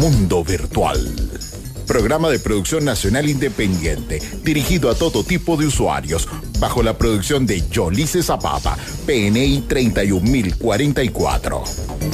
Mundo Virtual. Programa de producción nacional independiente, dirigido a todo tipo de usuarios, bajo la producción de Yolice Zapata, PNI 31044.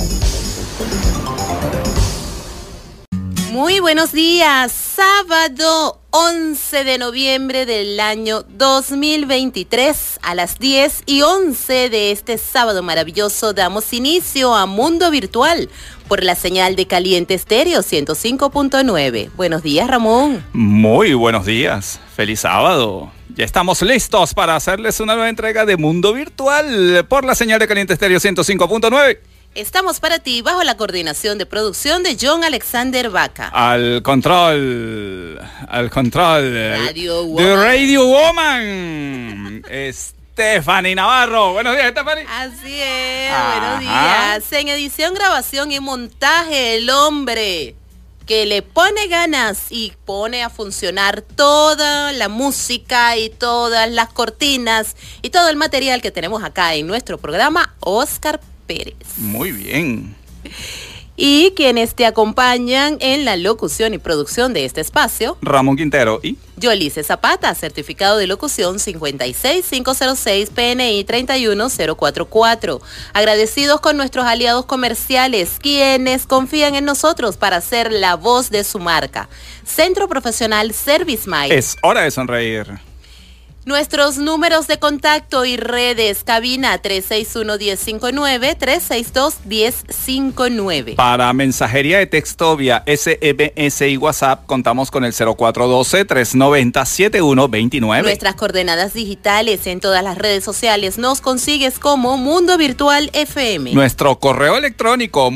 Muy buenos días, sábado 11 de noviembre del año 2023, a las 10:11 de este sábado maravilloso damos inicio a Mundo Virtual por la señal de Caliente Estéreo 105.9. Buenos días, Ramón. Muy buenos días, feliz sábado. Ya estamos listos para hacerles una nueva entrega de Mundo Virtual por la señal de Caliente Estéreo 105.9. Estamos para ti bajo la coordinación de producción de John Alexander Vaca. Al control. Radio Woman. The Radio Woman. Stephanie Navarro. Buenos días, Stephanie. Así es, buenos días. En edición, grabación y montaje, el hombre que le pone ganas y pone a funcionar toda la música y todas las cortinas y todo el material que tenemos acá en nuestro programa, Oscar Pérez. Muy bien. Y quienes te acompañan en la locución y producción de este espacio, Ramón Quintero y Yolice Zapata, certificado de locución 56506 PNI 31044. Agradecidos con nuestros aliados comerciales, quienes confían en nosotros para ser la voz de su marca. Centro Profesional ServiceMind. Es hora de sonreír. Nuestros números de contacto y redes: cabina 361-1059, 362-1059. Para mensajería de texto vía SMS y WhatsApp contamos con el 0412-390-7129. Nuestras coordenadas digitales en todas las redes sociales nos consigues como Mundo Virtual FM. Nuestro correo electrónico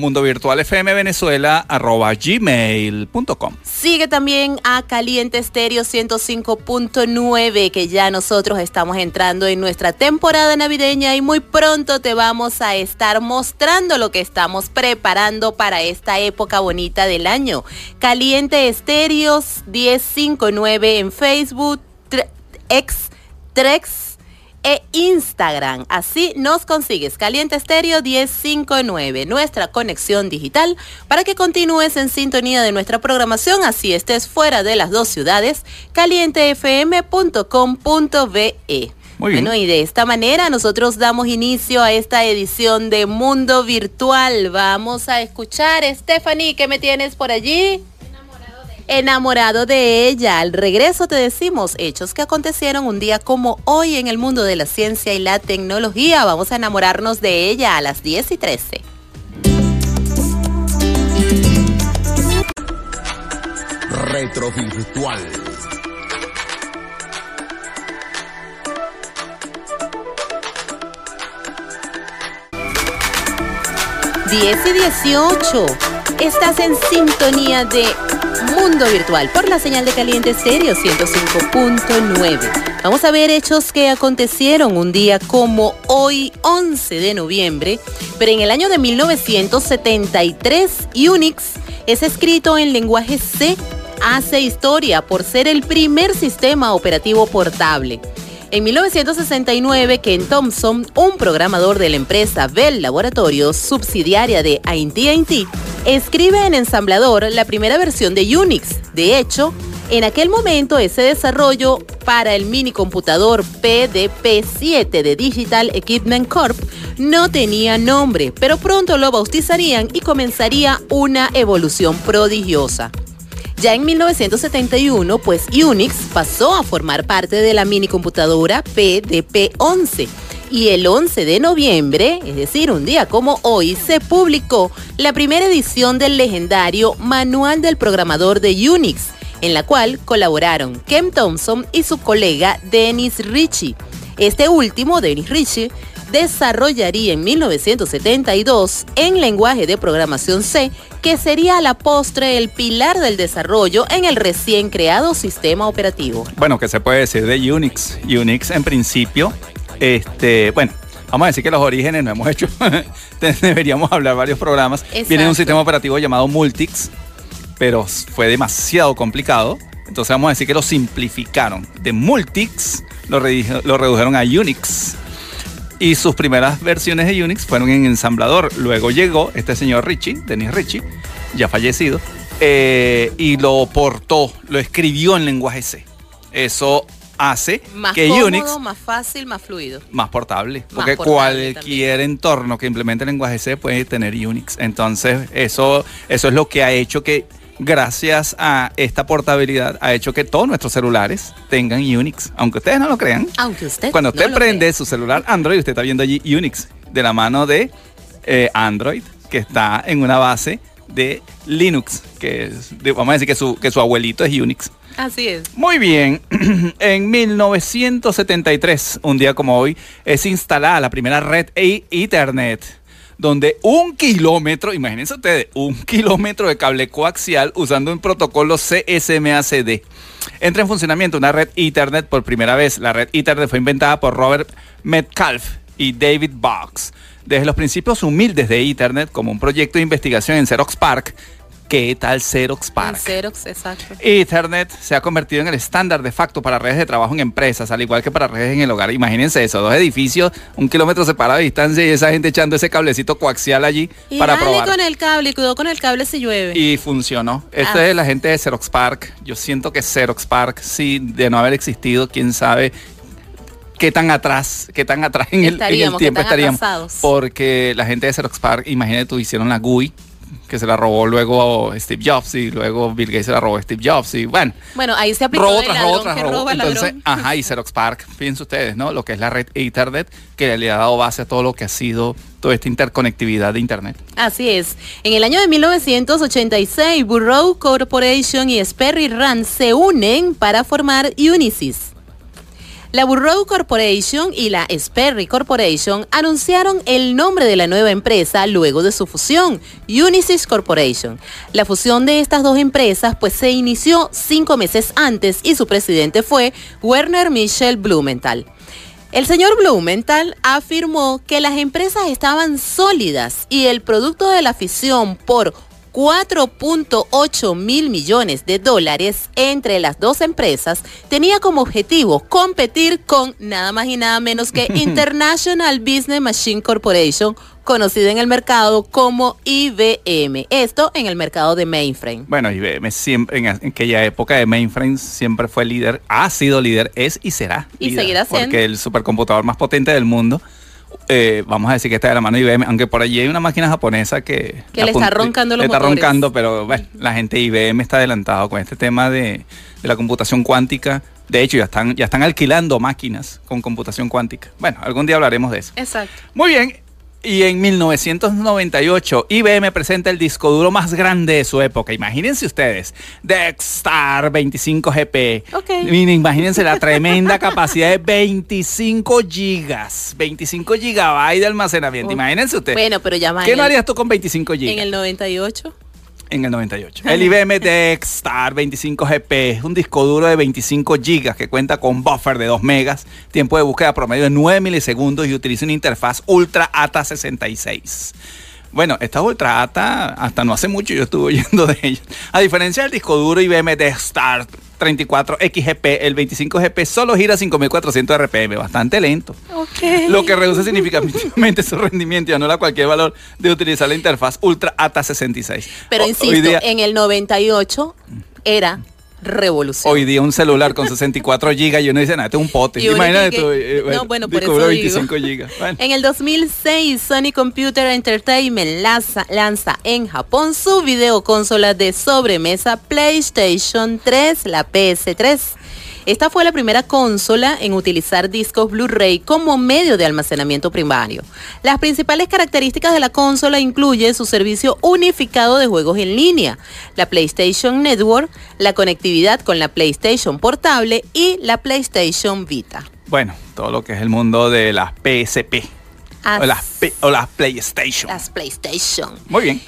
mundovirtualfmvenezuela@gmail.com. Sigue también a Caliente Estéreo 105.9, que ya nosotros estamos entrando en nuestra temporada navideña y muy pronto te vamos a estar mostrando lo que estamos preparando para esta época bonita del año. Caliente Estéreo 1059 en Facebook, X, Trex e Instagram. Así nos consigues, Caliente Estéreo 1059, nuestra conexión digital para que continúes en sintonía de nuestra programación, así estés fuera de las dos ciudades, calientefm.com.be. Bueno, y de esta manera nosotros damos inicio a esta edición de Mundo Virtual. Vamos a escuchar, Stephanie, ¿qué me tienes por allí? Enamorado de ella. Al regreso te decimos hechos que acontecieron un día como hoy en el mundo de la ciencia y la tecnología. Vamos a enamorarnos de ella a las 10:13. Retro Virtual. Diez y 18. Estás en sintonía de Mundo Virtual por la señal de Caliente Estéreo 105.9. Vamos a ver hechos que acontecieron un día como hoy, 11 de noviembre, pero en el año de 1973, Unix es escrito en lenguaje C. Hace historia por ser el primer sistema operativo portable. En 1969, Ken Thompson, un programador de la empresa Bell Laboratories, subsidiaria de AT&T, escribe en ensamblador la primera versión de Unix. De hecho, en aquel momento ese desarrollo para el minicomputador PDP-7 de Digital Equipment Corp no tenía nombre, pero pronto lo bautizarían y comenzaría una evolución prodigiosa. Ya en 1971, pues Unix pasó a formar parte de la minicomputadora PDP-11 y el 11 de noviembre, es decir, un día como hoy, se publicó la primera edición del legendario Manual del Programador de Unix, en la cual colaboraron Ken Thompson y su colega Dennis Ritchie. Este último, Dennis Ritchie, desarrollaría en 1972 en lenguaje de programación C, que sería a la postre el pilar del desarrollo en el recién creado sistema operativo. Bueno, ¿qué se puede decir de Unix? Unix en principio, bueno, vamos a decir que los orígenes no hemos hecho, deberíamos hablar varios programas. Exacto. Viene de un sistema operativo llamado Multics, pero fue demasiado complicado, entonces vamos a decir que lo simplificaron. De Multics lo redujeron a Unix. Y sus primeras versiones de Unix fueron en ensamblador. Luego llegó este señor Ritchie, Dennis Ritchie, ya fallecido, y lo portó, lo escribió en lenguaje C. Eso hace más que cómodo, Unix más fácil, más fluido. más portable, porque portable cualquier entorno que implemente el lenguaje C puede tener Unix. Entonces, eso es lo que ha hecho que, gracias a esta portabilidad, ha hecho que todos nuestros celulares tengan Unix, aunque ustedes no lo crean. Aunque usted Cuando usted no prende su celular Android, usted está viendo allí Unix, de la mano de Android, que está en una base de Linux, vamos a decir que su abuelito es Unix. Así es. Muy bien, en 1973, un día como hoy, es instalada la primera red Ethernet, donde 1 kilómetro, imagínense ustedes, 1 kilómetro de cable coaxial usando un protocolo CSMA-CD. Entra en funcionamiento una red Ethernet por primera vez. La red Ethernet fue inventada por Robert Metcalfe y David Boggs. Desde los principios humildes de Ethernet, como un proyecto de investigación en Xerox PARC. ¿Qué tal Xerox PARC? En Xerox, exacto. Ethernet se ha convertido en el estándar de facto para redes de trabajo en empresas, al igual que para redes en el hogar. Imagínense eso, 2 edificios, 1 kilómetro separado de distancia y esa gente echando ese cablecito coaxial allí y para dale probar. con el cable, y cuidado con el cable si llueve. Y funcionó. Esta es la gente de Xerox PARC. Yo siento que Xerox PARC, sí, de no haber existido, quién sabe qué tan atrás en el tiempo estaríamos. Atrasados. Porque la gente de Xerox PARC, imagínate tú, hicieron la GUI, que se la robó luego Steve Jobs, y luego Bill Gates se la robó Steve Jobs, y bueno, ahí se aplicó el ladrón que roba entonces, ladrón. y Xerox PARC, fíjense ustedes, ¿no? Lo que es la red Ethernet, que le ha dado base a todo lo que ha sido toda esta interconectividad de Internet. Así es. En el año de 1986, Burroughs Corporation y Sperry Rand se unen para formar Unisys. La Burroughs Corporation y la Sperry Corporation anunciaron el nombre de la nueva empresa luego de su fusión, Unisys Corporation. La fusión de estas dos empresas pues se inició 5 meses antes y su presidente fue Werner Michel Blumenthal. El señor Blumenthal afirmó que las empresas estaban sólidas y el producto de la fusión por 4.8 mil millones de dólares entre las dos empresas tenía como objetivo competir con nada más y nada menos que International Business Machine Corporation, conocida en el mercado como IBM. Esto en el mercado de mainframe. Bueno, IBM siempre, en aquella época de mainframe, siempre fue líder, ha sido líder, es y será y líder, seguirá siendo. porque el supercomputador más potente del mundo, vamos a decir que está de la mano de IBM, aunque por allí hay una máquina japonesa que le está roncando los motores. Le está roncando, pero bueno, la gente de IBM está adelantado con este tema de la computación cuántica. De hecho, ya están alquilando máquinas con computación cuántica. Bueno, algún día hablaremos de eso. Exacto. Muy bien. Y en 1998, IBM presenta el disco duro más grande de su época. Imagínense ustedes, Dextar 25GP. Okay. Miren, imagínense la tremenda capacidad de 25 gigas, 25 gigabytes de almacenamiento. Imagínense ustedes. Bueno, pero ya va. ¿Qué no harías tú con 25 gigas? En el 98. En el 98. El IBM Dextar 25GP es un disco duro de 25 gigas que cuenta con buffer de 2 megas, tiempo de búsqueda promedio de 9 milisegundos y utiliza una interfaz Ultra ATA 66. Bueno, esta Ultra ATA, hasta no hace mucho yo estuve oyendo de ella. A diferencia del disco duro IBM Dextar 34XGP, el 25GP solo gira 5400 RPM, bastante lento. Okay. Lo que reduce significativamente su rendimiento y anula cualquier valor de utilizar la interfaz Ultra ATA 66. Pero insisto, en el 98 era revolución. Hoy día un celular con 64 gigas y uno dice, este es un pote. Imagínate tú. No, bueno, por eso 25 gigas. Bueno. En el 2006, Sony Computer Entertainment lanza en Japón su videoconsola de sobremesa PlayStation 3, la PS3. Esta fue la primera consola en utilizar discos Blu-ray como medio de almacenamiento primario. Las principales características de la consola incluyen su servicio unificado de juegos en línea, la PlayStation Network, la conectividad con la PlayStation Portable y la PlayStation Vita. Bueno, todo lo que es el mundo de las PSP o las PlayStation. Las PlayStation. Muy bien.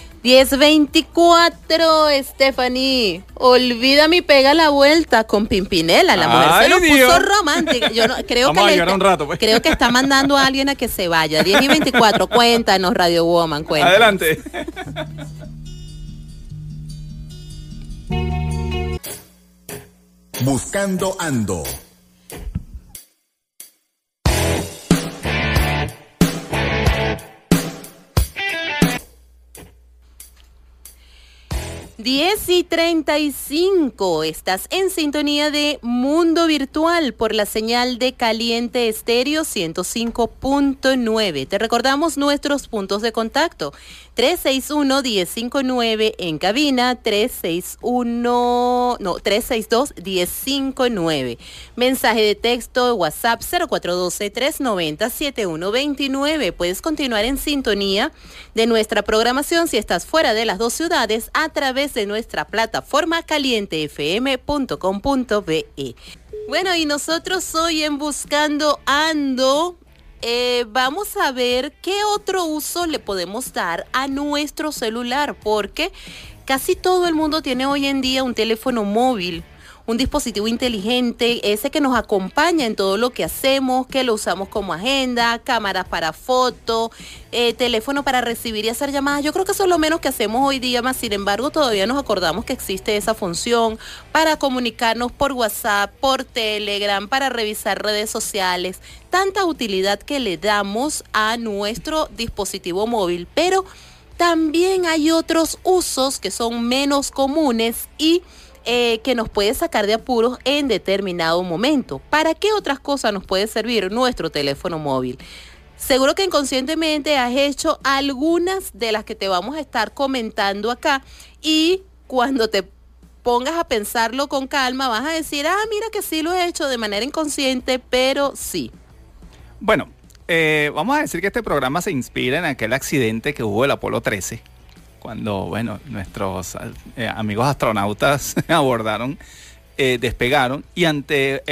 10:24, Stephanie. Olvida mi pega la vuelta con Pimpinela. La mujer se nos puso romántica. Yo no, creo Vamos que a llegar un rato, pues. Creo que está mandando a alguien a que se vaya. 10:24, cuéntanos, Radio Woman, cuéntanos. Adelante. Buscando Ando. 10:35, estás en sintonía de Mundo Virtual por la señal de Caliente Estéreo 105.9. Te recordamos nuestros puntos de contacto: 361-1059 en cabina, 362-1059. Mensaje de texto, WhatsApp 0412-390-7129. Puedes continuar en sintonía de nuestra programación si estás fuera de las dos ciudades a través de nuestra plataforma calientefm.com.be. Bueno, y nosotros hoy en Buscando Ando vamos a ver qué otro uso le podemos dar a nuestro celular, porque casi todo el mundo tiene hoy en día un teléfono móvil, un dispositivo inteligente, ese que nos acompaña en todo lo que hacemos, que lo usamos como agenda, cámaras para foto, teléfono para recibir y hacer llamadas. Yo creo que eso es lo menos que hacemos hoy día, más sin embargo todavía nos acordamos que existe esa función para comunicarnos por WhatsApp, por Telegram, para revisar redes sociales, tanta utilidad que le damos a nuestro dispositivo móvil, pero también hay otros usos que son menos comunes y que nos puede sacar de apuros en determinado momento. ¿Para qué otras cosas nos puede servir nuestro teléfono móvil? Seguro que inconscientemente has hecho algunas de las que te vamos a estar comentando acá, y cuando te pongas a pensarlo con calma vas a decir, mira que sí lo he hecho de manera inconsciente, pero sí. Bueno, vamos a decir que este programa se inspira en aquel accidente que hubo del Apolo 13. Cuando, bueno, nuestros amigos astronautas abordaron, despegaron, y en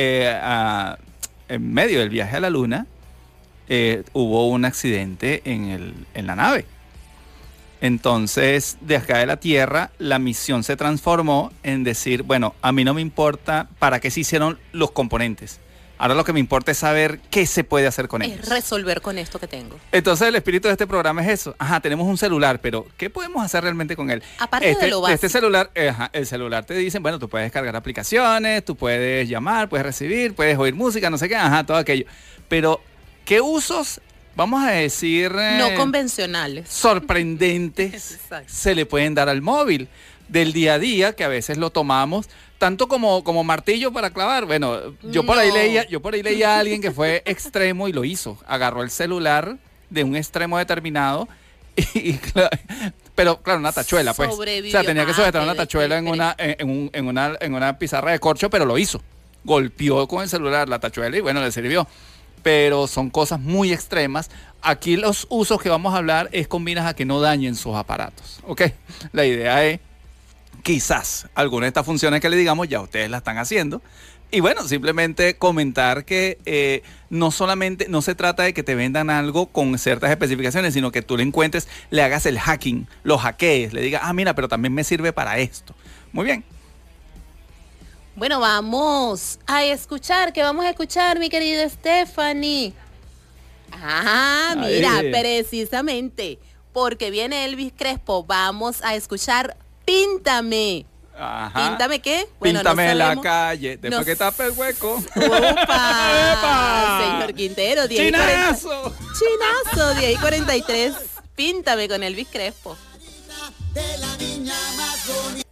medio del viaje a la Luna hubo un accidente en la nave. Entonces, de acá de la Tierra, la misión se transformó en decir, bueno, a mí no me importa para qué se hicieron los componentes. Ahora lo que me importa es saber qué se puede hacer con ellos. Es resolver con esto que tengo. Entonces el espíritu de este programa es eso. Tenemos un celular, pero ¿qué podemos hacer realmente con él? Aparte de lo básico. Este celular, el celular te dicen, bueno, tú puedes descargar aplicaciones, tú puedes llamar, puedes recibir, puedes oír música, no sé qué, todo aquello. Pero, ¿qué usos, vamos a decir, no convencionales, sorprendentes se le pueden dar al móvil del día a día, que a veces lo tomamos tanto como martillo para clavar? Bueno, yo por ahí leía a alguien que fue extremo y lo hizo. Agarró el celular de un extremo determinado pero claro, una tachuela, pues. Sobrevivió. O sea, tenía que sujetar una tachuela en una pizarra de corcho, pero lo hizo. Golpeó con el celular la tachuela y bueno, le sirvió. Pero son cosas muy extremas. Aquí los usos que vamos a hablar es con miras a que no dañen sus aparatos, ¿ok? La idea es, quizás alguna de estas funciones que le digamos ya ustedes la están haciendo. Y bueno, simplemente comentar que no se trata de que te vendan algo con ciertas especificaciones, sino que tú le encuentres, le hagas el hacking, lo hackees, le digas, mira, pero también me sirve para esto. Muy bien. Bueno, vamos a escuchar, ¿qué vamos a escuchar, mi querida Stephanie? Mira, precisamente, porque viene Elvis Crespo, vamos a escuchar Píntame. ¿Píntame qué? Bueno, píntame en la calle, después que tape el hueco. ¡Upa! Señor Quintero, 10 ¡Chinazo! ¡Chinazo! 10:43. Píntame con Elvis Crespo. De la niña más bonita.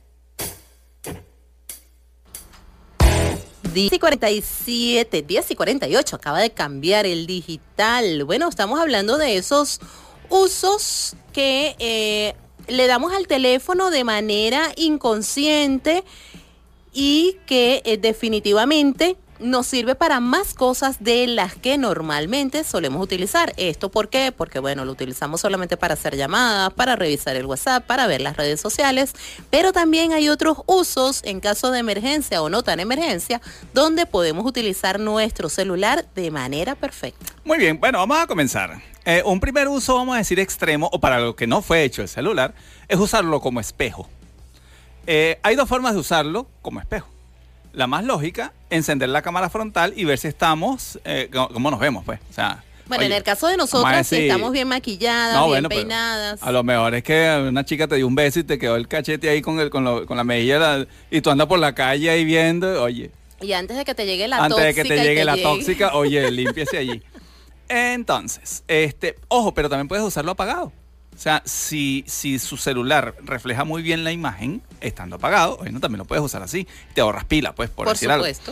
10:47, 10:48, acaba de cambiar el digital. Bueno, estamos hablando de esos usos que le damos al teléfono de manera inconsciente y que definitivamente nos sirve para más cosas de las que normalmente solemos utilizar. ¿Esto por qué? Porque bueno, lo utilizamos solamente para hacer llamadas, para revisar el WhatsApp, para ver las redes sociales, pero también hay otros usos en caso de emergencia o no tan emergencia, donde podemos utilizar nuestro celular de manera perfecta. Muy bien, bueno, vamos a comenzar. Un primer uso, vamos a decir extremo, o para lo que no fue hecho el celular, es usarlo como espejo. Hay dos formas de usarlo como espejo. La más lógica, encender la cámara frontal y ver si estamos, cómo nos vemos, pues. O sea, bueno, en el caso de nosotras, si estamos bien maquilladas, bien peinadas. A lo mejor es que una chica te dio un beso y te quedó el cachete ahí con la mejilla y tú andas por la calle ahí viendo, oye. Y antes de que te llegue la tóxica. Antes de que te llegue la tóxica, oye, límpiese allí. Entonces, ojo, pero también puedes usarlo apagado. O sea, si su celular refleja muy bien la imagen, estando apagado, bueno, también lo puedes usar así. Te ahorras pila, pues, por decir algo. supuesto.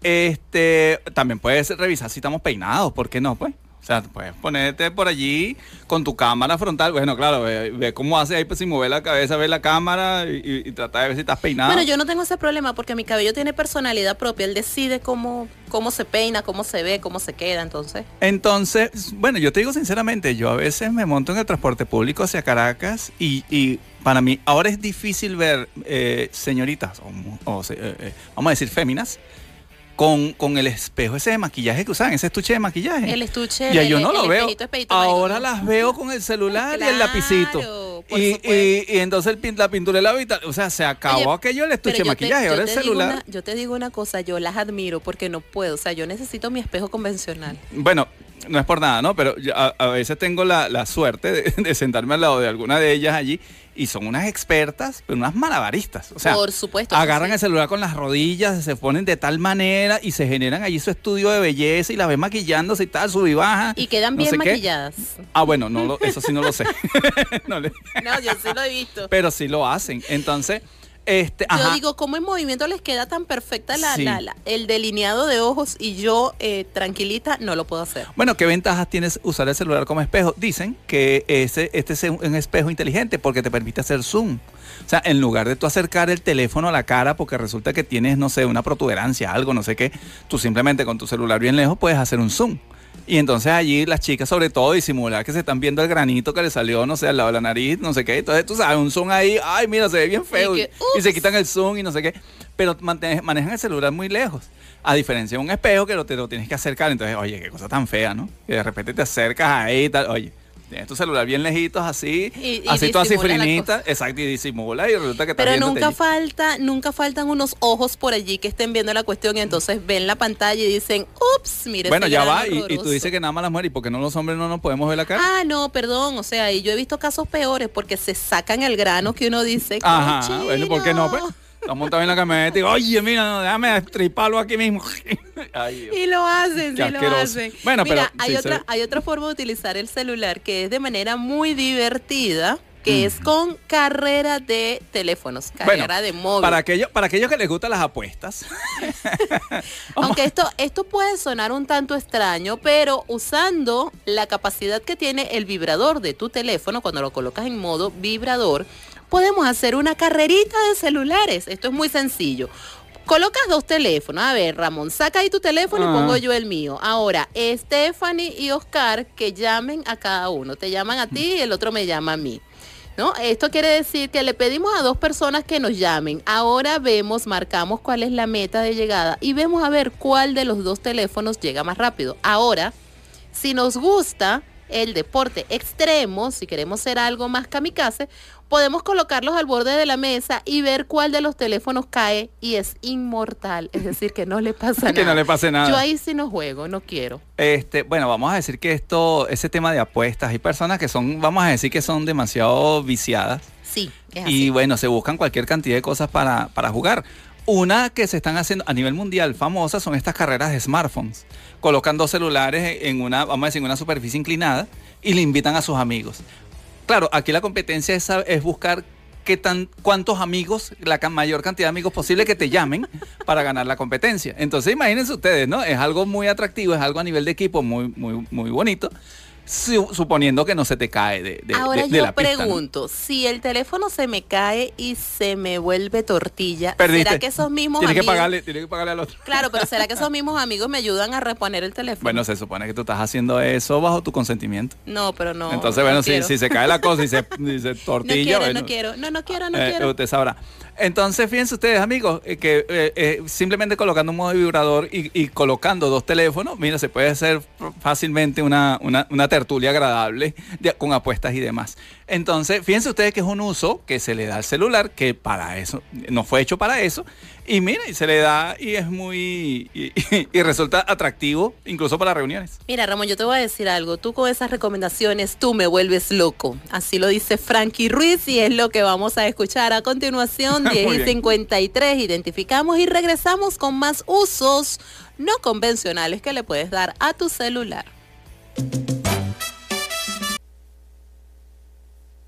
También puedes revisar si estamos peinados, ¿por qué no? Pues, o sea, puedes ponerte por allí con tu cámara frontal. Bueno, claro, ve cómo hace ahí, pues, si mover la cabeza, ve la cámara y trata de ver si estás peinado. Bueno, yo no tengo ese problema porque mi cabello tiene personalidad propia. Él decide cómo se peina, cómo se ve, cómo se queda, entonces. Entonces, bueno, yo te digo sinceramente, yo a veces me monto en el transporte público hacia Caracas y para mí ahora es difícil ver señoritas, vamos a decir féminas, con el espejo ese de maquillaje que usan, ese estuche de maquillaje. El estuche, ya yo no lo veo. espejito, Ahora las veo con el celular y el lapicito. Y entonces la pintura de la vital, o sea, se acabó aquello el estuche de maquillaje, ahora el celular. Yo te digo una cosa, yo las admiro porque no puedo, o sea, yo necesito mi espejo convencional. Bueno, no es por nada, ¿no? Pero yo a veces tengo la suerte de sentarme al lado de alguna de ellas allí y son unas expertas, pero unas malabaristas. O sea, por supuesto, agarran el celular con las rodillas, se ponen de tal manera y se generan allí su estudio de belleza y las ven maquillándose y tal, sub y baja. Y quedan bien maquilladas. Bueno, eso sí no lo sé. No, yo sí lo he visto. Pero sí lo hacen. Entonces, yo digo, ¿cómo en movimiento les queda tan perfecta el delineado de ojos y yo tranquilita no lo puedo hacer? Bueno, ¿qué ventajas tienes usar el celular como espejo? Dicen que este es un espejo inteligente porque te permite hacer zoom. O sea, en lugar de tú acercar el teléfono a la cara porque resulta que tienes, no sé, una protuberancia, algo, no sé qué, tú simplemente con tu celular bien lejos puedes hacer un zoom. Y entonces allí las chicas sobre todo disimular que se están viendo el granito que le salió, no sé, al lado de la nariz, no sé qué. Entonces tú sabes, un zoom ahí, ay mira, se ve bien feo. Y se quitan el zoom y no sé qué. Pero manejan el celular muy lejos. A diferencia de un espejo que te lo tienes que acercar. Entonces, oye, qué cosa tan fea, ¿no? Que de repente te acercas ahí y tal, oye. Tienes tu celular bien lejitos así, así toda cifrinita, exacto, y disimula y resulta que está pero nunca faltan unos ojos por allí que estén viendo la cuestión y entonces ven la pantalla y dicen, ups, mire. Bueno, ya va, y tú dices que nada más las mujeres, ¿y por qué no los hombres no nos podemos ver la cara? Ah, no, perdón, o sea, y yo he visto casos peores porque se sacan el grano que uno dice. Ajá, bueno, ¿por qué no? Pues estás montado en la camioneta y digo, oye, mira, no, déjame estriparlo aquí mismo. Ay, y lo hacen, lo hacen. Bueno, mira, pero hay otra forma de utilizar el celular que es de manera muy divertida, que es con carrera de teléfonos, carrera de móvil. Para aquellos que les gustan las apuestas. Aunque esto puede sonar un tanto extraño, pero usando la capacidad que tiene el vibrador de tu teléfono, cuando lo colocas en modo vibrador, podemos hacer una carrerita de celulares. Esto es muy sencillo. Colocas dos teléfonos. A ver, Ramón, saca ahí tu teléfono y pongo yo el mío. Ahora, Stephanie y Oscar, que llamen a cada uno. Te llaman a ti y el otro me llama a mí, ¿no? Esto quiere decir que le pedimos a dos personas que nos llamen. Ahora marcamos cuál es la meta de llegada y vemos a ver cuál de los dos teléfonos llega más rápido. Ahora, si nos gusta el deporte extremo, si queremos ser algo más kamikaze, podemos colocarlos al borde de la mesa y ver cuál de los teléfonos cae y es inmortal, es decir, que no le pasa nada. Que no le pase nada. Yo ahí sí no juego, no quiero. Bueno, vamos a decir que ese tema de apuestas, hay personas que vamos a decir que son demasiado viciadas. Sí, es así. Y bueno, se buscan cualquier cantidad de cosas para jugar. Una que se están haciendo a nivel mundial famosa son estas carreras de smartphones. Colocan dos celulares en una superficie inclinada y le invitan a sus amigos. Claro, aquí la competencia es buscar cuántos amigos, la mayor cantidad de amigos posible que te llamen para ganar la competencia. Entonces imagínense ustedes, ¿no? Es algo muy atractivo, es algo a nivel de equipo muy, muy, muy bonito. Suponiendo que no se te cae de Ahora de yo la pista, pregunto, ¿no? Si el teléfono se me cae y se me vuelve tortilla, perdiste. ¿Será que esos mismos Tienes amigos... que pagarle al otro. Claro, pero ¿será que esos mismos amigos me ayudan a reponer el teléfono? Bueno, se supone que tú estás haciendo eso bajo tu consentimiento. No, pero no. Entonces, bueno, si se cae la cosa y se tortilla... No quiero. Usted sabrá. Entonces, fíjense ustedes, amigos, que simplemente colocando un modo vibrador y colocando dos teléfonos, mira, se puede hacer fácilmente una tertulia agradable con apuestas y demás. Entonces, fíjense ustedes que es un uso que se le da al celular, que para eso, no fue hecho para eso, y mira, y se le da y es muy, y resulta atractivo, incluso para reuniones. Mira, Ramón, yo te voy a decir algo, tú con esas recomendaciones, tú me vuelves loco, así lo dice Frankie Ruiz y es lo que vamos a escuchar a continuación, 10:53, identificamos y regresamos con más usos no convencionales que le puedes dar a tu celular.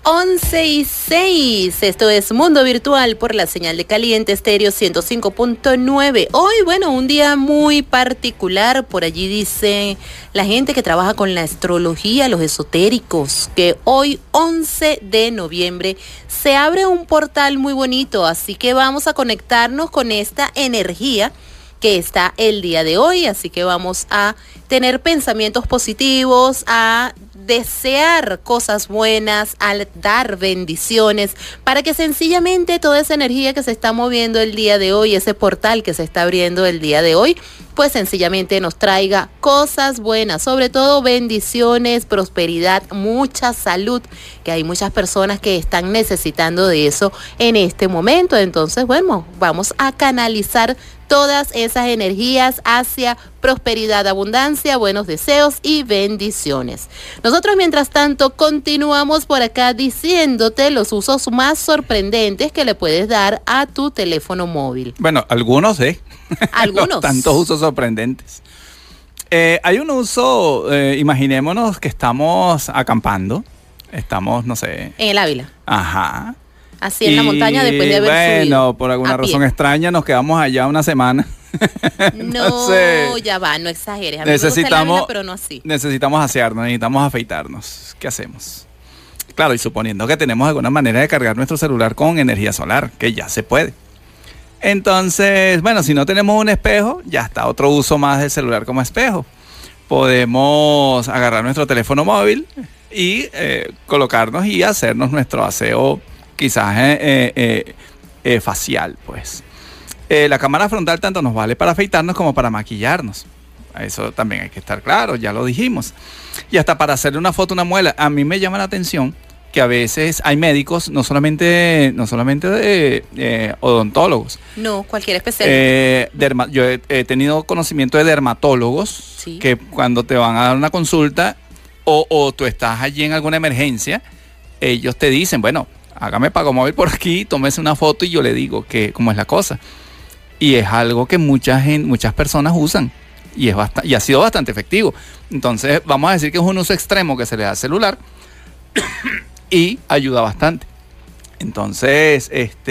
11:06. Esto es Mundo Virtual por la señal de Caliente Estéreo 105.9. Hoy, bueno, un día muy particular. Por allí dice la gente que trabaja con la astrología, los esotéricos, que hoy, 11 de noviembre, se abre un portal muy bonito. Así que vamos a conectarnos con esta energía que está el día de hoy. Así que vamos a tener pensamientos positivos, a desear cosas buenas, al dar bendiciones, para que sencillamente toda esa energía que se está moviendo el día de hoy, ese portal que se está abriendo el día de hoy, pues sencillamente nos traiga cosas buenas, sobre todo bendiciones, prosperidad, mucha salud, que hay muchas personas que están necesitando de eso en este momento. Entonces, bueno, vamos a canalizar todas esas energías hacia prosperidad, abundancia, buenos deseos y bendiciones. Nosotros, mientras tanto, continuamos por acá diciéndote los usos más sorprendentes que le puedes dar a tu teléfono móvil. Bueno, algunos, Algunos. No, tantos usos sorprendentes. Hay un uso, imaginémonos que estamos acampando, estamos, no sé. En el Ávila. Ajá. Así en la montaña después de haber subido. Bueno, por alguna razón extraña nos quedamos allá una semana. No, ya va, no exageres. A mí me gusta el Ávila, pero no así. Necesitamos asearnos, necesitamos afeitarnos. ¿Qué hacemos? Claro, y suponiendo que tenemos alguna manera de cargar nuestro celular con energía solar, que ya se puede. Entonces, bueno, si no tenemos un espejo, ya está otro uso más del celular como espejo. Podemos agarrar nuestro teléfono móvil y colocarnos y hacernos nuestro aseo quizás facial, pues. La cámara frontal tanto nos vale para afeitarnos como para maquillarnos. Eso también hay que estar claro, ya lo dijimos. Y hasta para hacerle una foto a una muela. A mí me llama la atención que a veces hay médicos, no solamente odontólogos. No, cualquier especialista. Yo he tenido conocimiento de dermatólogos, ¿sí?, que cuando te van a dar una consulta o tú estás allí en alguna emergencia, ellos te dicen, bueno, hágame pago móvil por aquí, tómese una foto y yo le digo cómo es la cosa. Y es algo que muchas personas usan y ha sido bastante efectivo. Entonces, vamos a decir que es un uso extremo que se le da al celular y ayuda bastante. Entonces,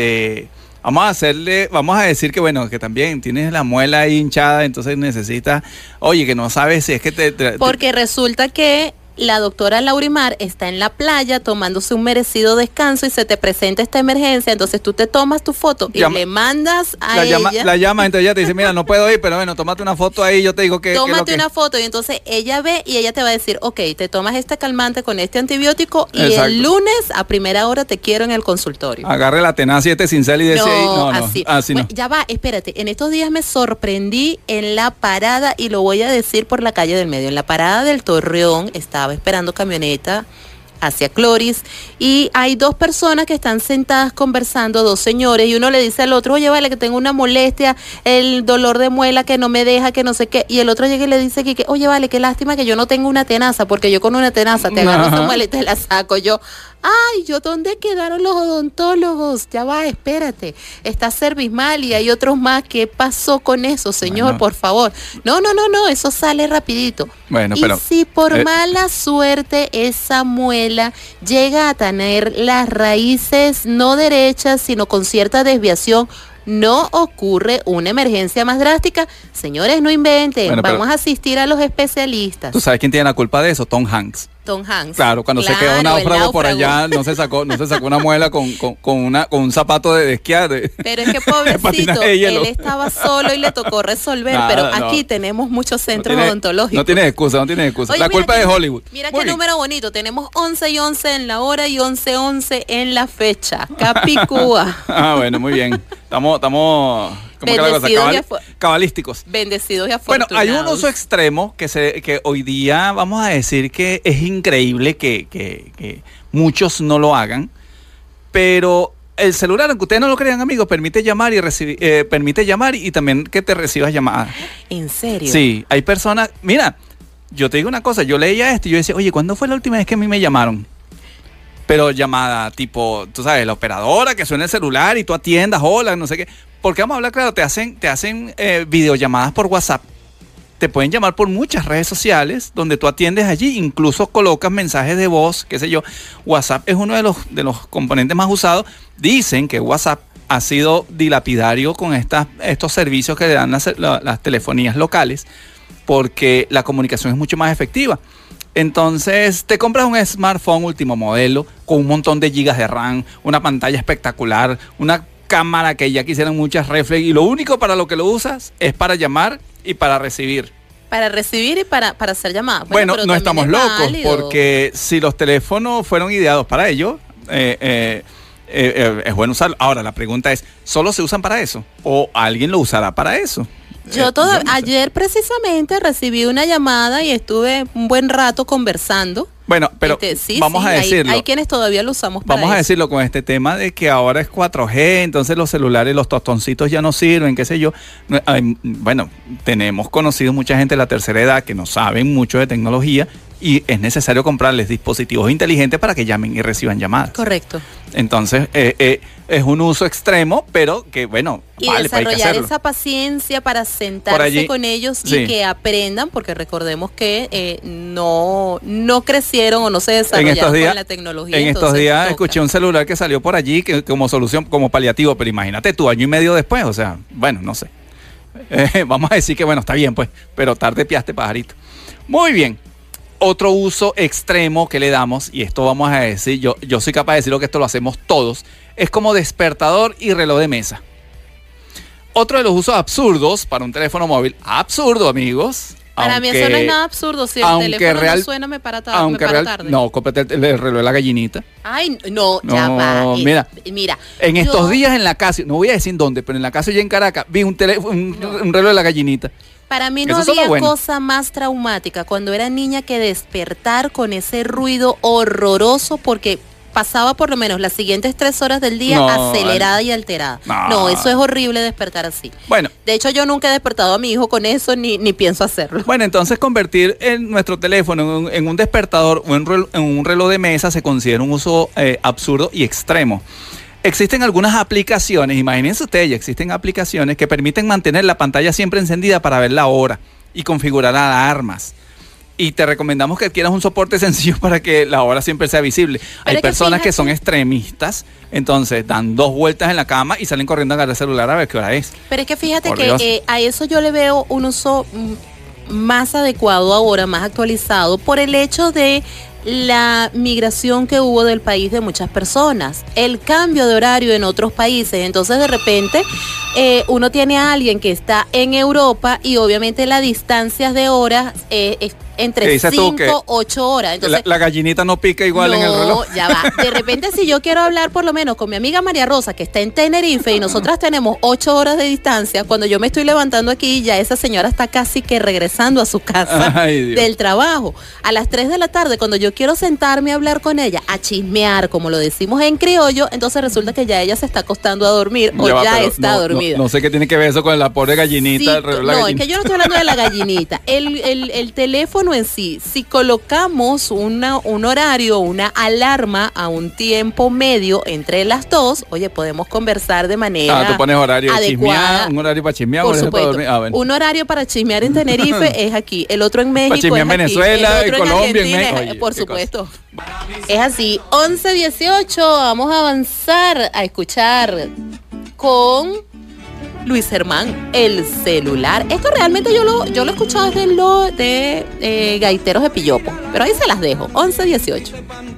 vamos a decir que, bueno, que también tienes la muela ahí hinchada, entonces necesitas, oye, que no sabes si es que porque resulta que la doctora Laurimar está en la playa tomándose un merecido descanso y se te presenta esta emergencia, entonces tú te tomas tu foto y le mandas a ella. La llama, entonces ella te dice, mira, no puedo ir, pero bueno, tómate una foto ahí, yo te digo que... Tómate una foto y entonces ella ve y ella te va a decir, ok, te tomas este calmante con este antibiótico y exacto, el lunes a primera hora te quiero en el consultorio. Agarre la tenaz y cincel y decía ahí, así bueno, no. Ya va, espérate, en estos días me sorprendí en la parada y lo voy a decir por la calle del medio, en la parada del Torreón estaba esperando camioneta hacia Cloris y hay dos personas que están sentadas conversando, dos señores, y uno le dice al otro, oye, vale, que tengo una molestia, el dolor de muela que no me deja, que no sé qué, y el otro llega y le dice que oye, vale, qué lástima que yo no tengo una tenaza, porque yo con una tenaza te agarro esa muela y te la saco. ¿Dónde quedaron los odontólogos? Ya va, espérate, está Servismal y hay otros más. ¿Qué pasó con eso, señor? Bueno, por favor. No, eso sale rapidito. Bueno, y si por mala suerte esa muela llega a tener las raíces no derechas, sino con cierta desviación, no ocurre una emergencia más drástica, señores, no inventen, bueno, vamos a asistir a los especialistas. ¿Tú sabes quién tiene la culpa de eso? Tom Hanks. Claro, cuando se quedó un náufrago por allá, no se sacó una muela con un zapato de esquiar. Pero es que pobrecito, él estaba solo y le tocó resolver, pero aquí tenemos muchos centros odontológicos. No tienes excusa. Oye, la culpa es de Hollywood. Mira qué número bonito, tenemos 11 y 11 en la hora y 11 en la fecha. Capicúa. Bueno, muy bien. Estamos cabalísticos. Bendecidos y afortunados. Bueno, hay un uso extremo que hoy día vamos a decir que es increíble que muchos no lo hagan, pero el celular, aunque ustedes no lo crean, amigos, permite llamar y también que te recibas llamadas. ¿En serio? Sí, hay personas, mira, yo te digo una cosa, yo leía esto y yo decía, oye, ¿cuándo fue la última vez que a mí me llamaron? Pero llamada tipo, tú sabes, la operadora que suena el celular y tú atiendas, hola, no sé qué. Porque vamos a hablar claro, te hacen videollamadas por WhatsApp. te pueden llamar por muchas redes sociales donde tú atiendes allí, incluso colocas mensajes de voz, qué sé yo. WhatsApp es uno de los componentes más usados. Dicen que WhatsApp ha sido dilapidario con estos servicios que le dan las telefonías locales, porque la comunicación es mucho más efectiva. Entonces te compras un smartphone último modelo con un montón de gigas de RAM, una pantalla espectacular, una cámara que ya quisieran muchas reflex, y lo único para lo que lo usas es para llamar y para recibir. Para recibir y para hacer llamadas. Bueno, no estamos locos, válido. porque si los teléfonos fueron ideados para ello, es bueno usarlo. Ahora, la pregunta es, ¿solo se usan para eso? ¿O alguien lo usará para eso? Yo no sé. Ayer precisamente recibí una llamada y estuve un buen rato conversando. Bueno, pero vamos a decirlo. Hay quienes todavía lo usamos para Vamos a eso. decirlo con este tema de que ahora es 4G, entonces los celulares, los tostoncitos ya no sirven, qué sé yo. Bueno, tenemos conocido mucha gente de la tercera edad que no saben mucho de tecnología y es necesario comprarles dispositivos inteligentes para que llamen y reciban llamadas. Correcto. Entonces, es un uso extremo, pero que, bueno, Y vale, pues hay que desarrollar hacerlo. esa paciencia para sentarse Por allí, con ellos sí. y que aprendan, porque recordemos que no crecieron o no se desarrollaron con la tecnología. En estos entonces días toca. escuché un celular que salió por allí que, como solución, como paliativo, pero imagínate tú, año y medio después, o sea, bueno, no sé. Vamos a decir que, bueno, está bien, pues, pero tarde piaste, pajarito. Muy bien. Otro uso extremo que le damos, y esto vamos a decir, yo soy capaz de decirlo que esto lo hacemos todos, es como despertador y reloj de mesa. Otro de los usos absurdos para un teléfono móvil, absurdo, amigos. Para mí eso no es nada absurdo. Si el teléfono no suena, me para tarde. No, cómprate el reloj de la gallinita. Ay, no, ya No, va. mira, en yo- estos días en la casa, no voy a decir en dónde, pero en la casa ya en Caracas, vi un reloj de la gallinita. Para mí no Eso sonó había bueno. cosa más traumática cuando era niña que despertar con ese ruido horroroso, porque pasaba por lo menos las siguientes 3 horas del día No, acelerada y alterada. no. No, eso es horrible despertar así. Bueno, De hecho, yo nunca he despertado a mi hijo con eso, ni pienso hacerlo. Bueno, entonces convertir nuestro teléfono en un despertador o en un reloj de mesa se considera un uso absurdo y extremo. Existen algunas aplicaciones, imagínense ustedes, ya existen aplicaciones que permiten mantener la pantalla siempre encendida para ver la hora y configurar alarmas. Y te recomendamos que adquieras un soporte sencillo para que la hora siempre sea visible. Hay es que personas que fíjate- son extremistas, entonces dan 2 vueltas en la cama y salen corriendo a agarrar el celular a ver qué hora es. Pero es que fíjate Por que Dios. a eso yo le veo un uso más adecuado ahora, más actualizado, por el hecho de la migración que hubo del país de muchas personas, el cambio de horario en otros países. Entonces de repente uno tiene a alguien que está en Europa y obviamente las distancias de horas es entre Dices tú que 5, 8 horas. Entonces, La gallinita no pica igual en el reloj. ya va. De repente, si yo quiero hablar por lo menos con mi amiga María Rosa, que está en Tenerife, y nosotras tenemos 8 horas de distancia, cuando yo me estoy levantando aquí, ya esa señora está casi que regresando a su casa Ay, Dios. del trabajo. A las 3 de la tarde, cuando yo quiero sentarme a hablar con ella, a chismear, como lo decimos en criollo, entonces resulta que ya ella se está acostando a dormir o va, ya pero está dormida. No sé qué tiene que ver eso con la pobre gallinita. Sí, el reloj de la no, es gallinita. que yo no estoy hablando de la gallinita. El teléfono en sí, si colocamos un horario, una alarma a un tiempo medio entre las dos, oye, podemos conversar de manera Tú pones horario de adecuada. chismear, un horario para chismear, Por un horario para supuesto. dormir. Ah, bueno. Un horario para chismear en Tenerife es aquí, el otro en México chismear es en aquí, Venezuela, el otro en Colombia, en Argentina México. es- Oye, por qué supuesto. Es así, 11:18, vamos a avanzar a escuchar con Luis Germán, el celular. Esto realmente yo lo he escuchado de Gaiteros de Pillopo, pero ahí se las dejo. 11:18.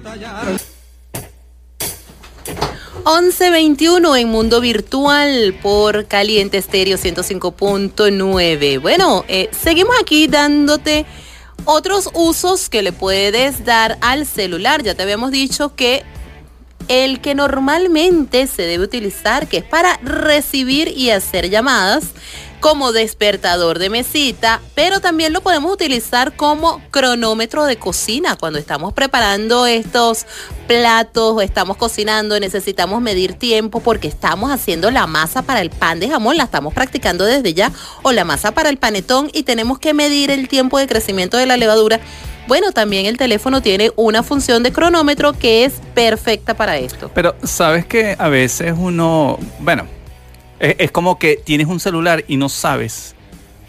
11:21 en Mundo Virtual por Caliente Estéreo 105.9. Bueno, seguimos aquí dándote otros usos que le puedes dar al celular. Ya te habíamos dicho que el que normalmente se debe utilizar, que es para recibir y hacer llamadas, como despertador de mesita, pero también lo podemos utilizar como cronómetro de cocina. Cuando estamos preparando estos platos o estamos cocinando, necesitamos medir tiempo porque estamos haciendo la masa para el pan de jamón, la estamos practicando desde ya, o la masa para el panetón y tenemos que medir el tiempo de crecimiento de la levadura. Bueno, también el teléfono tiene una función de cronómetro que es perfecta para esto. Pero sabes que a veces uno, bueno, es como que tienes un celular y no sabes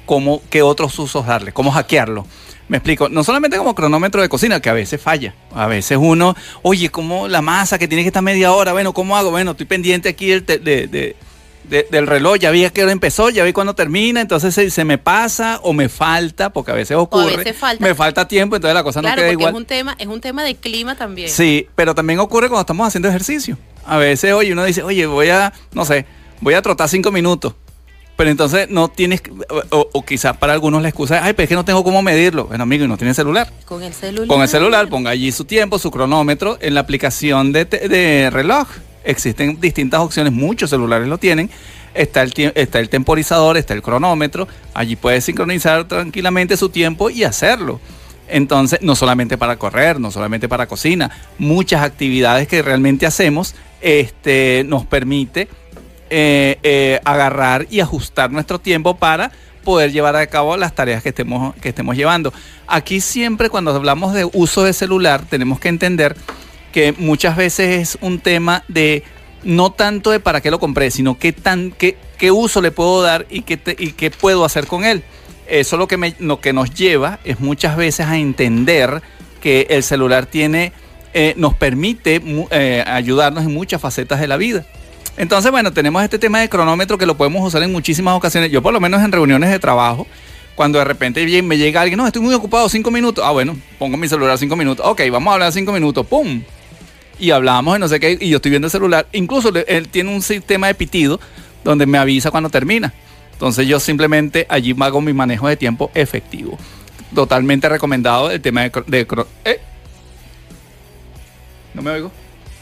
qué otros usos darle, cómo hackearlo. Me explico, no solamente como cronómetro de cocina, que a veces falla. A veces uno, oye, como la masa que tiene que estar media hora, bueno, ¿cómo hago? Bueno, estoy pendiente aquí del reloj, ya vi a qué hora empezó, ya vi cuándo termina, entonces se me pasa o me falta, porque a veces ocurre, me falta tiempo, entonces la cosa no queda igual. Es un tema de clima también. Sí, pero también ocurre cuando estamos haciendo ejercicio. A veces, oye, uno dice, oye, voy a trotar 5 minutos. Pero entonces no tienes, o quizás para algunos la excusa es, ay, pero es que no tengo cómo medirlo. Bueno, amigo, y no tiene celular. Con el celular. Con el celular, ponga allí su tiempo, su cronómetro en la aplicación de reloj. Existen distintas opciones, muchos celulares lo tienen. Está el temporizador, está el cronómetro. Allí puede sincronizar tranquilamente su tiempo y hacerlo. Entonces, no solamente para correr, no solamente para cocina, muchas actividades que realmente hacemos nos permite agarrar y ajustar nuestro tiempo para poder llevar a cabo las tareas que estemos llevando. Aquí siempre cuando hablamos de uso de celular tenemos que entender que muchas veces es un tema de no tanto de para qué lo compré, sino qué uso le puedo dar y qué puedo hacer con él. Eso lo que nos lleva es muchas veces a entender que el celular nos permite ayudarnos en muchas facetas de la vida. Entonces, bueno, tenemos este tema de cronómetro que lo podemos usar en muchísimas ocasiones. Yo por lo menos en reuniones de trabajo, cuando de repente me llega alguien, no, estoy muy ocupado, 5 minutos. Ah, bueno, pongo mi celular 5 minutos. Ok, vamos a hablar 5 minutos, ¡pum! Y hablamos de no sé qué, y yo estoy viendo el celular. Incluso él tiene un sistema de pitido donde me avisa cuando termina. Entonces yo simplemente allí hago mi manejo de tiempo efectivo. Totalmente recomendado el tema ¿No me oigo?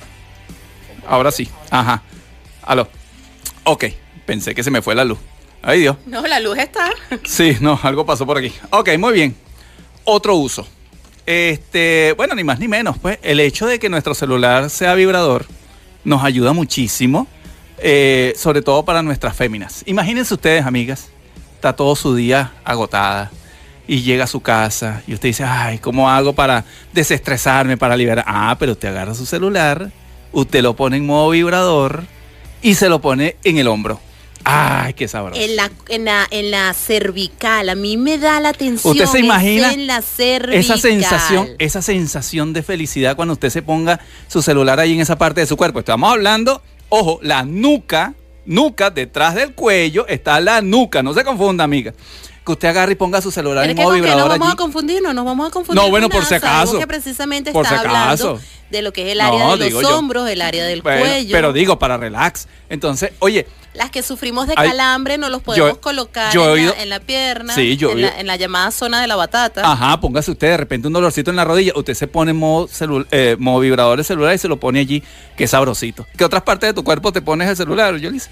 Ahora sí, ajá. Aló. Ok, pensé que se me fue la luz. Ay, Dios. No, la luz está. Sí, no, algo pasó por aquí. Ok, muy bien. Otro uso. Bueno, ni más ni menos, pues el hecho de que nuestro celular sea vibrador nos ayuda muchísimo, sobre todo para nuestras féminas. Imagínense ustedes, amigas, está todo su día agotada y llega a su casa y usted dice, ay, ¿cómo hago para desestresarme, para liberar? Ah, pero usted agarra su celular, usted lo pone en modo vibrador y se lo pone en el hombro. ¡Ay, qué sabroso! En la cervical, a mí me da la atención. ¿Usted se imagina en la cervical? Esa sensación de felicidad cuando usted se ponga su celular ahí en esa parte de su cuerpo? Estamos hablando, ojo, la nuca, detrás del cuello está la nuca, no se confunda, amiga. Que usted agarre y ponga su celular en modo vibrador allí. No vamos a confundir, no nos vamos a confundir. No, bueno, por si acaso. Sabemos que precisamente está hablando de lo que es el área de los hombros, el área del cuello. Pero digo, para relax. Entonces, oye. Las que sufrimos de calambre no los podemos colocar en la pierna, sí, en la llamada zona de la batata. Ajá, póngase usted de repente un dolorcito en la rodilla, usted se pone en modo vibrador de celular y se lo pone allí, que sabrosito. ¿Qué otras partes de tu cuerpo te pones el celular, Yolisa?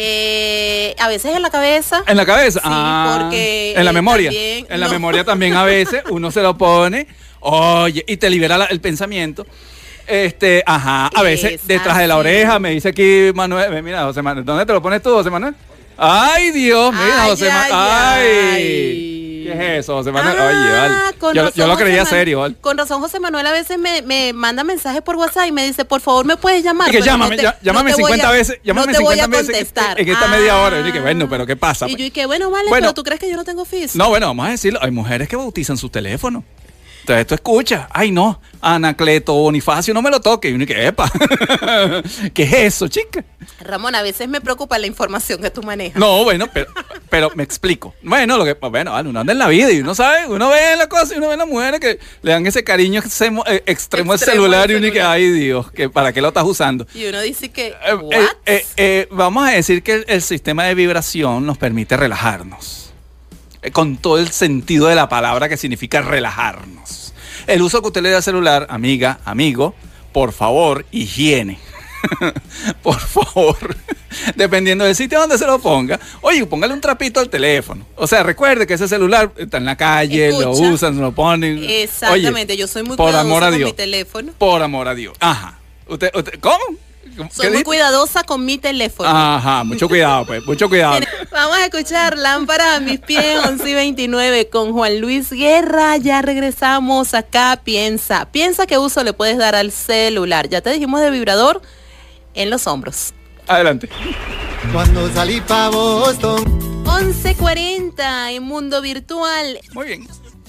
A veces en la cabeza. ¿En la cabeza? Sí, porque en la memoria. También, en la memoria también a veces uno se lo pone, oye, y te libera el pensamiento. A veces detrás de la oreja, me dice aquí Manuel, mira, José Manuel, ¿dónde te lo pones tú, José Manuel? Ay, Dios, mira, José Manuel, ay, ¿qué es eso, José Manuel? Oye, vale. Yo lo creía serio, ¿vale? Con razón, José Manuel a veces me manda mensajes por WhatsApp y me dice, por favor, ¿me puedes llamar? Y que llámame 50 veces, llámame 50 veces en esta media hora. Y yo que bueno, pero ¿qué pasa? Y yo y que bueno, vale, pero ¿tú crees que yo no tengo físico? No, bueno, vamos a decirlo, hay mujeres que bautizan sus teléfonos. Entonces tú escuchas, ay no, Anacleto, Bonifacio, no me lo toque. Y uno que, epa, ¿qué es eso, chica? Ramón, a veces me preocupa la información que tú manejas. No, bueno, pero me explico. Bueno, uno anda en la vida y uno sabe, uno ve las cosas y uno ve a las mujeres que le dan ese cariño extremo al celular y uno que, ay Dios, que ¿para qué lo estás usando? Y uno dice que, vamos a decir que el sistema de vibración nos permite relajarnos. Con todo el sentido de la palabra que significa relajarnos. El uso que usted le da al celular, amiga, amigo, por favor, higiene. Por favor, dependiendo del sitio donde se lo ponga. Oye, póngale un trapito al teléfono. O sea, recuerde que ese celular está en la calle, lo usan, se lo ponen. Exactamente, yo soy muy cuidadosa con mi teléfono. Por amor a Dios. Ajá. ¿Usted cómo? Soy muy cuidadosa con mi teléfono. Ajá, mucho cuidado, pues, mucho cuidado. Vamos a escuchar Lámpara a mis pies, 11:29 con Juan Luis Guerra. Ya regresamos acá. Piensa qué uso le puedes dar al celular. Ya te dijimos de vibrador en los hombros. Adelante. Cuando salí pa' Boston 11:40 en Mundo Virtual. Muy bien.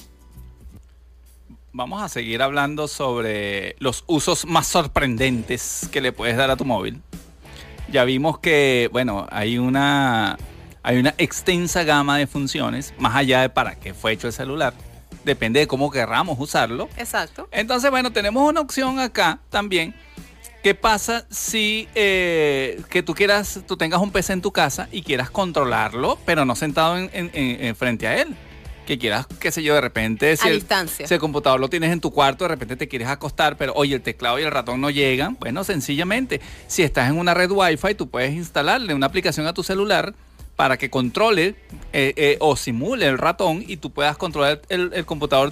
Vamos a seguir hablando sobre los usos más sorprendentes que le puedes dar a tu móvil. Ya vimos que, bueno, hay una extensa gama de funciones, más allá de para qué fue hecho el celular. Depende de cómo querramos usarlo. Exacto. Entonces, bueno, tenemos una opción acá también. ¿Qué pasa si que tú tengas un PC en tu casa y quieras controlarlo, pero no sentado en frente a él? Que quieras, qué sé yo, de repente, A distancia. si el computador lo tienes en tu cuarto, de repente te quieres acostar, pero oye, el teclado y el ratón no llegan. Bueno, sencillamente, si estás en una red Wi-Fi, tú puedes instalarle una aplicación a tu celular para que controle o simule el ratón y tú puedas controlar el computador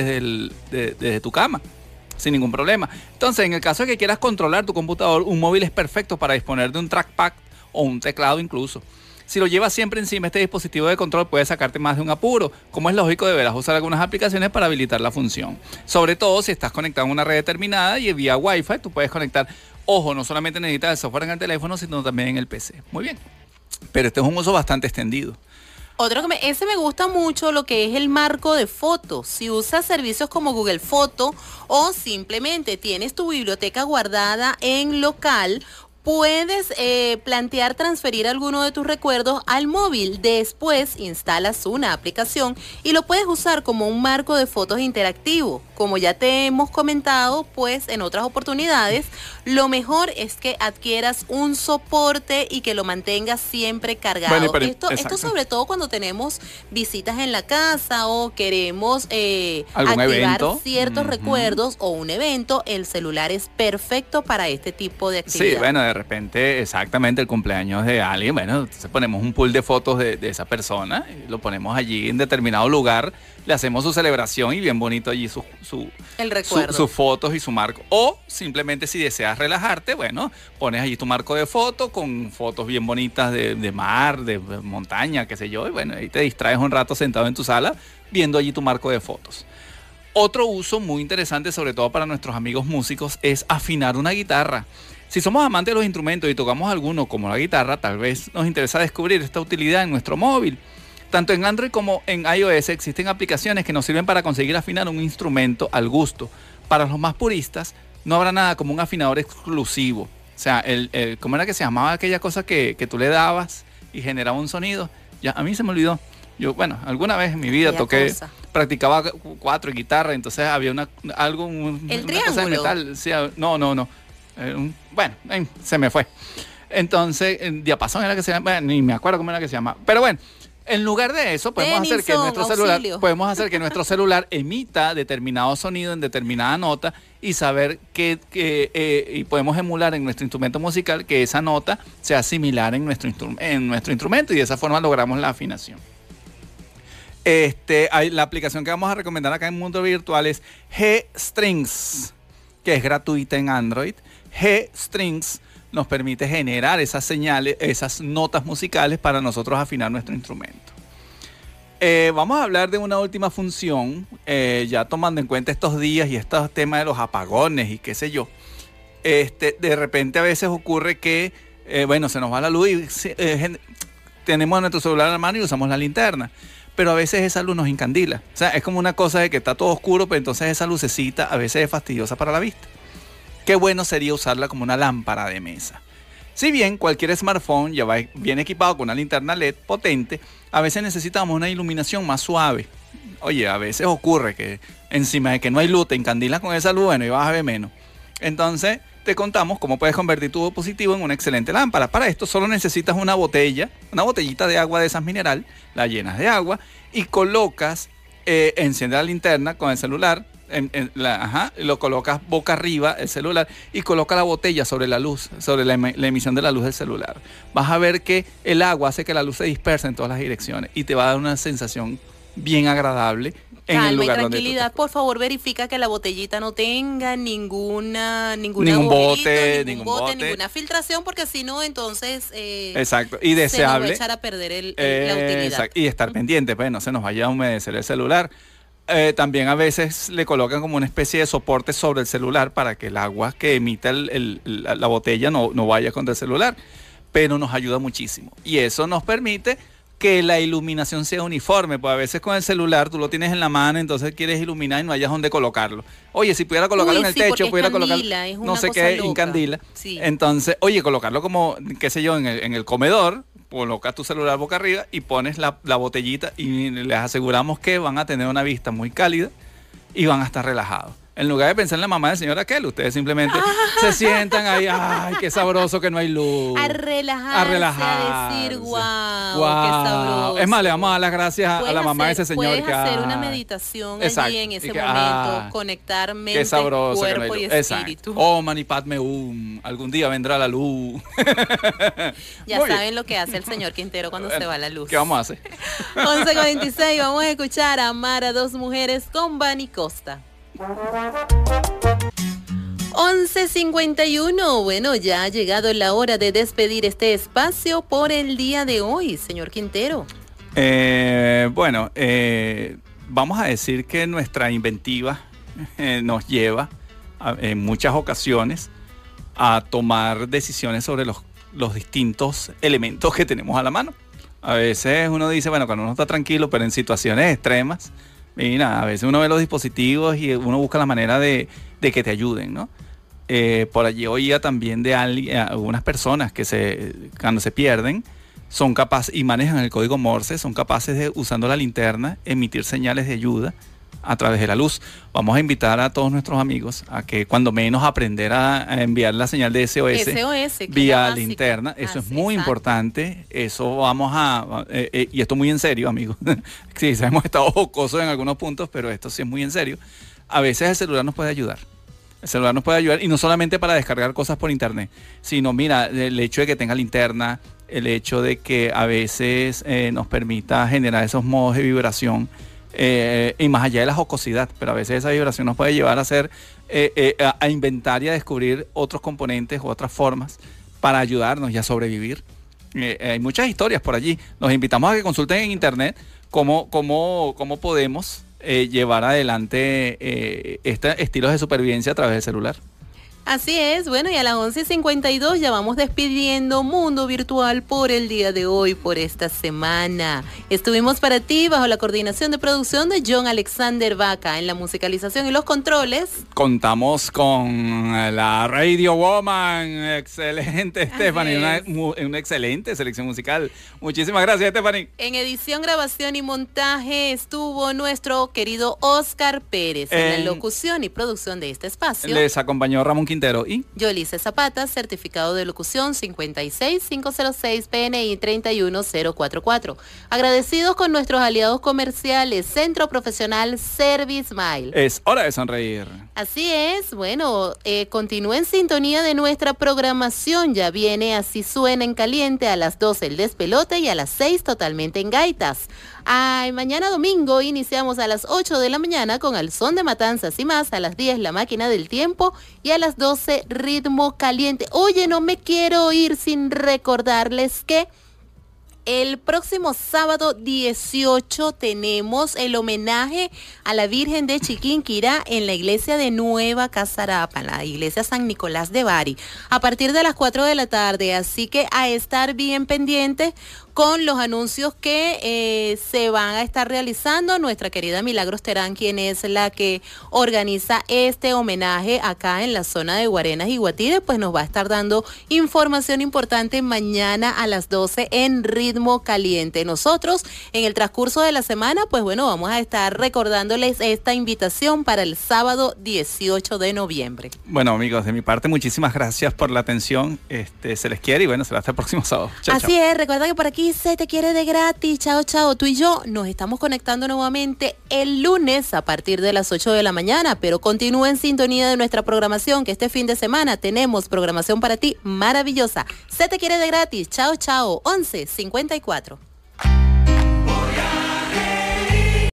desde tu cama, sin ningún problema. Entonces, en el caso de que quieras controlar tu computador, un móvil es perfecto para disponer de un trackpad o un teclado incluso. Si lo llevas siempre encima, este dispositivo de control puede sacarte más de un apuro. Como es lógico, deberás usar algunas aplicaciones para habilitar la función. Sobre todo si estás conectado a una red determinada y vía Wi-Fi tú puedes conectar. Ojo, no solamente necesitas el software en el teléfono, sino también en el PC. Muy bien. Pero este es un uso bastante extendido. Otro ese me gusta mucho, lo que es el marco de fotos. Si usas servicios como Google Foto o simplemente tienes tu biblioteca guardada en local, puedes plantear transferir alguno de tus recuerdos al móvil. Después instalas una aplicación y lo puedes usar como un marco de fotos interactivo. Como ya te hemos comentado, pues en otras oportunidades, lo mejor es que adquieras un soporte y que lo mantengas siempre cargado. Bueno, esto sobre todo cuando tenemos visitas en la casa o queremos ¿algún activar evento? Ciertos recuerdos o un evento. El celular es perfecto para este tipo de actividad. Sí, bueno, de repente, exactamente el cumpleaños de alguien, bueno, entonces ponemos un pool de fotos de esa persona, y lo ponemos allí en determinado lugar, le hacemos su celebración y bien bonito allí el recuerdo. sus fotos y su marco. O simplemente si deseas relajarte, bueno, pones allí tu marco de foto con fotos bien bonitas de mar, de montaña, qué sé yo, y bueno, ahí te distraes un rato sentado en tu sala viendo allí tu marco de fotos. Otro uso muy interesante, sobre todo para nuestros amigos músicos, es afinar una guitarra. Si somos amantes de los instrumentos y tocamos alguno como la guitarra, tal vez nos interesa descubrir esta utilidad en nuestro móvil. Tanto en Android como en iOS existen aplicaciones que nos sirven para conseguir afinar un instrumento al gusto. Para los más puristas, no habrá nada como un afinador exclusivo. O sea, ¿cómo era que se llamaba aquella cosa que tú le dabas y generaba un sonido? Ya, a mí se me olvidó. Yo, bueno, alguna vez en mi vida practicaba 4 guitarras, entonces había una cosa de metal. Sí, no. Bueno, se me fue. Entonces, diapasón era que se llama, bueno, ni me acuerdo cómo era que se llama. Pero bueno, en lugar de eso, podemos hacer que nuestro celular emita determinado sonido en determinada nota y saber y podemos emular en nuestro instrumento musical que esa nota sea similar en nuestro instrumento y de esa forma logramos la afinación. La aplicación que vamos a recomendar acá en Mundo Virtual es G-Strings, que es gratuita en Android. G-Strings nos permite generar esas señales, esas notas musicales para nosotros afinar nuestro instrumento. Vamos a hablar de una última función, ya tomando en cuenta estos días y estos temas de los apagones y qué sé yo. De repente a veces ocurre que, se nos va la luz y tenemos nuestro celular en la mano y usamos la linterna. Pero a veces esa luz nos incandila. O sea, es como una cosa de que está todo oscuro, pero entonces esa lucecita a veces es fastidiosa para la vista. Qué bueno sería usarla como una lámpara de mesa. Si bien cualquier smartphone ya viene equipado con una linterna LED potente, a veces necesitamos una iluminación más suave. Oye, a veces ocurre que encima de que no hay luz, te encandilas con esa luz, bueno, y vas a ver menos. Entonces, te contamos cómo puedes convertir tu dispositivo en una excelente lámpara. Para esto solo necesitas una botellita de agua de esas mineral, la llenas de agua y colocas, enciende la linterna con el celular, lo colocas boca arriba el celular y coloca la botella sobre la luz, sobre la emisión de la luz del celular. Vas a ver que el agua hace que la luz se disperse en todas las direcciones y te va a dar una sensación bien agradable. Calma el lugar y tranquilidad, por favor, verifica que la botellita no tenga ningún bote, ninguna filtración, porque si no, entonces exacto, y deseable, se nos va a echar a perder la utilidad. Exacto. Y estar pendiente, pues no se nos vaya a humedecer el celular. También a veces le colocan como una especie de soporte sobre el celular para que el agua que emita la botella no vaya contra el celular, pero nos ayuda muchísimo. Y eso nos permite que la iluminación sea uniforme, pues a veces con el celular tú lo tienes en la mano, entonces quieres iluminar y no hayas dónde colocarlo. Oye, si pudiera colocarlo en el techo, pudiera colocarlo, no sé qué, encandila. Sí. Entonces, oye, colocarlo como, qué sé yo, en el comedor, colocas tu celular boca arriba y pones la botellita y les aseguramos que van a tener una vista muy cálida y van a estar relajados. En lugar de pensar en la mamá del señor aquel, ustedes simplemente se sientan ahí, ay, qué sabroso que no hay luz. A relajarse, a decir, wow, qué sabroso. Es más, le vamos a dar las gracias a la mamá de ese señor. Puedes hacer una meditación allí en ese momento, conectar mente, cuerpo y espíritu. Oh, Mani Padme algún día vendrá la luz. Ya saben lo que hace el señor Quintero cuando se va la luz. ¿Qué vamos a hacer? 11:26, vamos a escuchar a Amar a dos mujeres con Vani Costa. 11:51, bueno, ya ha llegado la hora de despedir este espacio por el día de hoy, señor Quintero. Vamos a decir que nuestra inventiva nos lleva en muchas ocasiones a tomar decisiones sobre los distintos elementos que tenemos a la mano. A veces uno dice, bueno, cuando uno está tranquilo, pero en situaciones extremas, mira, a veces uno ve los dispositivos y uno busca la manera de que te ayuden, ¿no? Por allí oía también de algunas personas que cuando se pierden son capaces y manejan el código Morse, son capaces de, usando la linterna, emitir señales de ayuda a través de la luz. Vamos a invitar a todos nuestros amigos a que cuando menos aprender a enviar la señal de SOS vía linterna. Eso es muy importante. Eso vamos y esto muy en serio, amigos. Sí, hemos estado jocosos en algunos puntos, pero esto sí es muy en serio. A veces el celular nos puede ayudar. El celular nos puede ayudar, y no solamente para descargar cosas por internet, sino, mira, el hecho de que tenga linterna, el hecho de que a veces nos permita generar esos modos de vibración, y más allá de la jocosidad, pero a veces esa vibración nos puede llevar a hacer, a inventar y a descubrir otros componentes u otras formas para ayudarnos y a sobrevivir. Hay muchas historias por allí. Nos invitamos a que consulten en internet cómo podemos llevar adelante estilos de supervivencia a través del celular. Así es, bueno, y a las 11:52 ya vamos despidiendo Mundo Virtual por el día de hoy, por esta semana. Estuvimos para ti bajo la coordinación de producción de John Alexander Vaca, en la musicalización y los controles. Contamos con la Radio Woman, excelente Stephanie, una excelente selección musical. Muchísimas gracias, Stephanie. En edición, grabación y montaje estuvo nuestro querido Oscar Pérez, en la locución y producción de este espacio. Les acompañó Ramón Quintero y Yolice Zapata, certificado de locución 56506 PNI 31044. Agradecidos con nuestros aliados comerciales, Centro Profesional Service Mile. Es hora de sonreír. Así es, bueno, continúa en sintonía de nuestra programación. Ya viene Así Suena en Caliente a las 12 el despelote y a las 6 totalmente en gaitas. Mañana domingo iniciamos a las 8 de la mañana con Al Son de Matanzas y más, a las 10 La Máquina del Tiempo y a las 12 Ritmo Caliente. Oye, no me quiero ir sin recordarles que el próximo sábado 18 tenemos el homenaje a la Virgen de Chiquinquirá en la iglesia de Nueva Casarapa, la iglesia San Nicolás de Bari, a partir de las 4 de la tarde. Así que a estar bien pendientes con los anuncios que se van a estar realizando. Nuestra querida Milagros Terán, quien es la que organiza este homenaje acá en la zona de Guarenas y Guatire, pues nos va a estar dando información importante mañana a las 12 en Ritmo Caliente. Nosotros, en el transcurso de la semana, pues bueno, vamos a estar recordándoles esta invitación para el sábado 18 de noviembre. Bueno, amigos, de mi parte, muchísimas gracias por la atención. Se les quiere y bueno, será hasta el próximo sábado. Chao, Así es, recuerda que por aquí se te quiere de gratis. Chao, chao. Tú y yo nos estamos conectando nuevamente el lunes a partir de las 8 de la mañana, pero continúa en sintonía de nuestra programación, que este fin de semana tenemos programación para ti maravillosa. Se te quiere de gratis. Chao, chao. 11:54.